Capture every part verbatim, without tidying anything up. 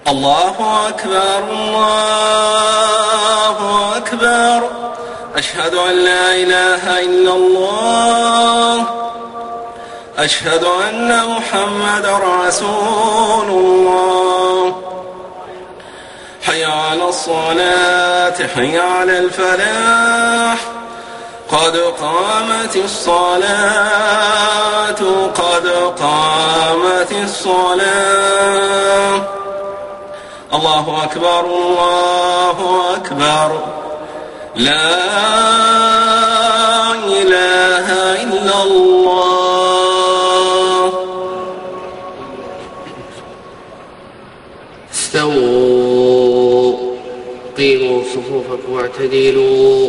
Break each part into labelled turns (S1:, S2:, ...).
S1: الله أكبر الله أكبر أشهد أن لا إله إلا الله أشهد أن محمدا رسول الله حي على الصلاة حي على الفلاح قد قامت الصلاة قد قامت الصلاة الله أكبر الله أكبر لا إله إلا الله.
S2: استووا قيموا صفوفكم واعتدلوا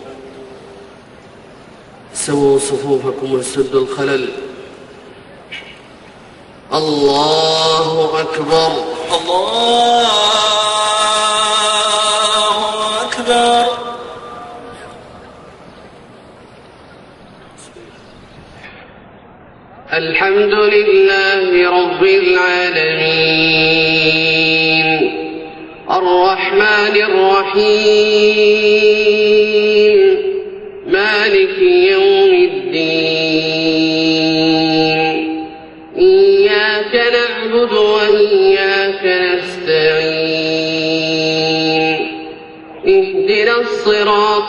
S2: سووا صفوفكم وسدوا الخلل. الله أكبر
S1: الله أكبر.
S2: الحمد لله رب العالمين الرحمن الرحيم مالك يوم الدين إياك نعبد وإياك نستعين اهدنا الصراط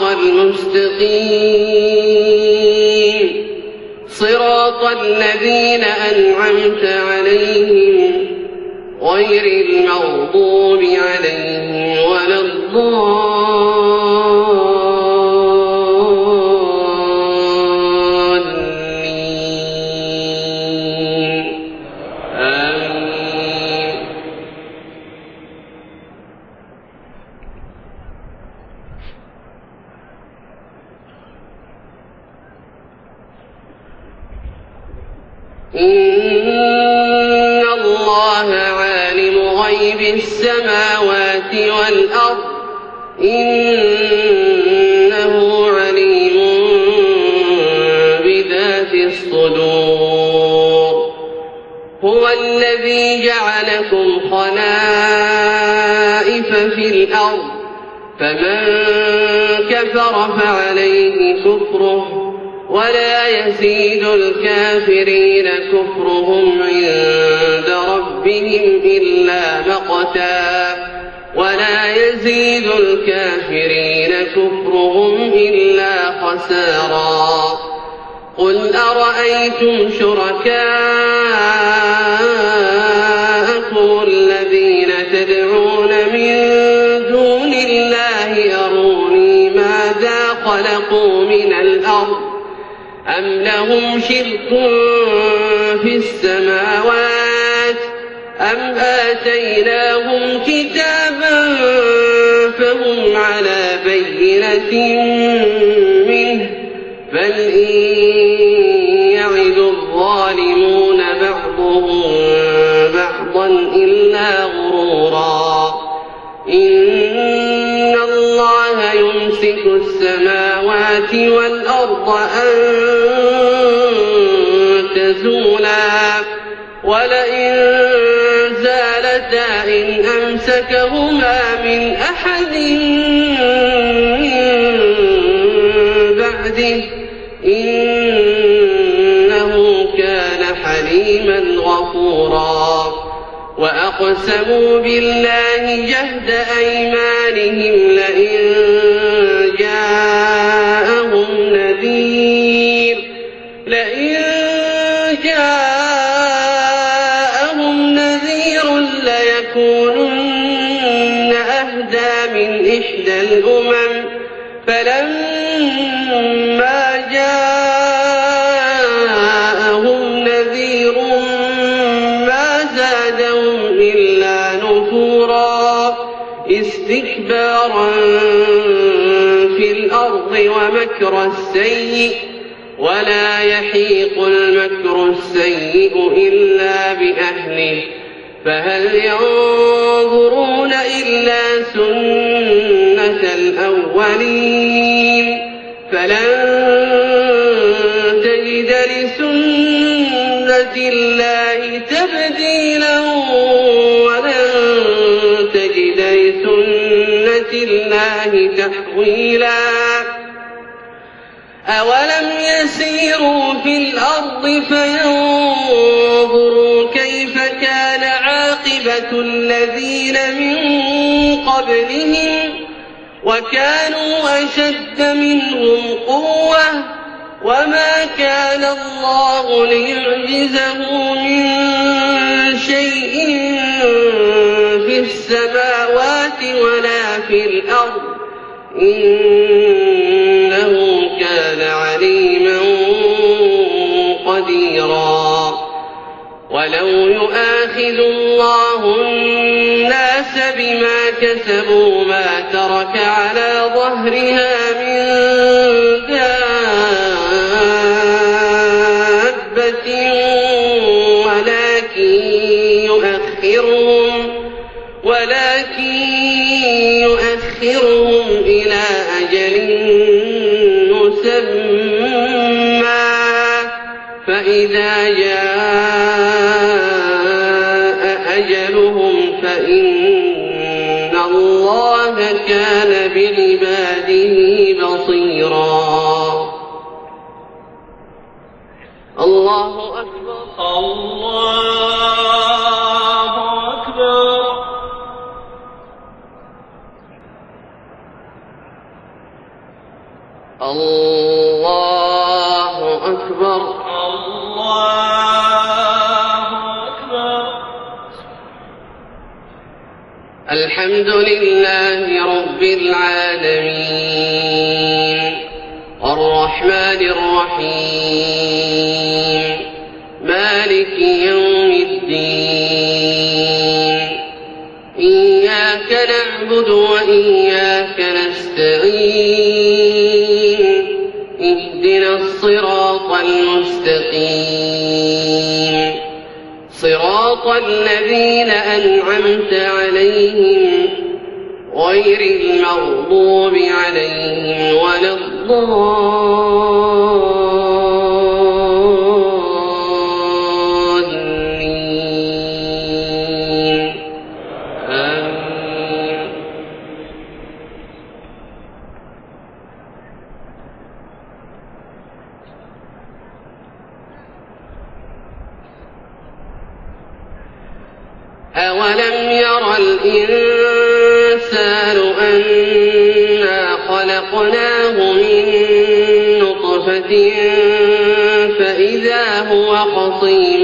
S2: المستقيم صراط الذين أنعمت عليهم غير المغضوب عليهم ولا الضالين آمين. إن الله عالم غيب السماوات والأرض إنه عليم بذات الصدور. هو الذي جعلكم خلائف في الأرض فمن كفر فعليه كفره ولا يزيد الكافرين كفرهم عند ربهم إلا مقتا ولا يزيد الكافرين كفرهم إلا خسارا. قل أرأيتم شركاءكم الذين تدعون من دون الله أروني ماذا خلقوا من الأرض أم لهم شرك في السماوات أم آتيناهم كتابا فهم على بينة منه بل إن يعد الظالمون بعضهم بعضا إلا غرورا. إن الله يمسك السماوات والأرض أن تزولا ولئن زالتا إن أمسكهما من أحد من بعده إنه كان حليما غفورا. وأقسموا بالله جهد أيمانهم لئن جاءهم نذير لئن جاءهم نذير ليكونن أهدى من إحدى الأمم فلما جاءهم نذير ما زادهم إلا نفورا استكبارا في الأرض ومكر السيء ولا يحيق المكر السيء إلا بأهله فهل ينظرون إلا سنة الأولين فلن تجد لسنة الله تبديلا ولن لسنة الله تحويلا أولم يسيروا في الأرض فينظروا كيف كان عاقبة الذين من قبلهم وكانوا أشد منهم قوة وما كان الله ليعجزه من شيء في السماوات ولا في الأرض إنه كان عليما قديرا ولو يؤاخذ الله الناس بما كسبوا ما ترك على ظهرها من دابة ولكن يؤخرهم ولكن يؤخرهم إلى أجل مسمى فإذا جاء أجلهم فإن الله كان بعباده بصيرا الله أكبر
S1: الله أكبر
S2: الله أكبر
S1: الله أكبر
S2: الحمد لله رب العالمين الرحمن الرحيم مالك يوم الدين إياك نعبد وإياك نستعين اهدنا الصراط المستقيم صراط الذين أنعمت عليهم غير المغضوب عليهم ولا الضالين آمين أولم ير الإنسان أنا خلقناه من نطفة فإذا هو خصيم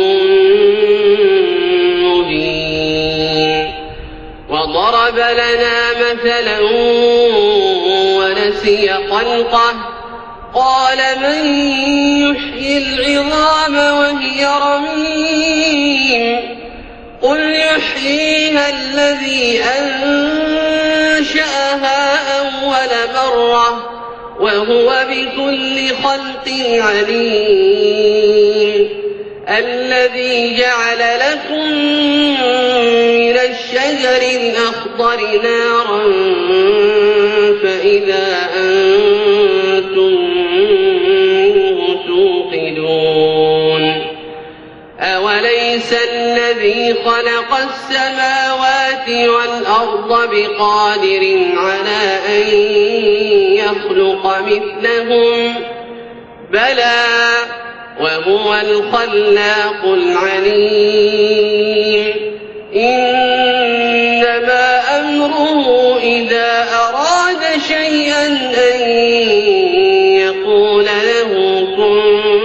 S2: مبين وضرب لنا مثلا ونسي خلقه قال من يحيي العظام وهي رميم قل يحييها الذي أنشأها أول مرة وهو بكل خلق عليم الذي جعل لكم من الشجر الأخضر نارا فإذا أنتم منه توقدون أوليس الذي خلق السماوات والأرض بقادر على أن يخلق مثلهم بلى وهو الخلاق العليم إنما أمره إذا أراد شيئا أن يقول له كن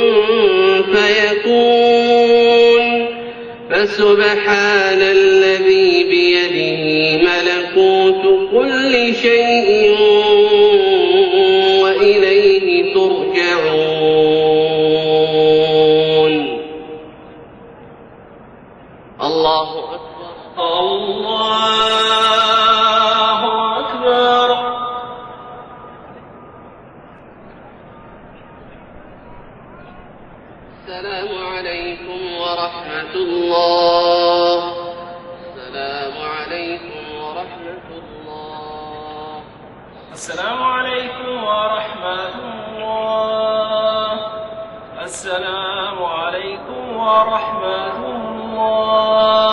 S2: فيكون فسبحان الذي بيده ملكوت كل شيء وإليه ترجعون الله أكبر
S1: الله أكبر
S2: السلام عليكم ورحمة الله السلام عليكم ورحمة الله
S1: السلام عليكم ورحمة الله السلام عليكم ورحمة الله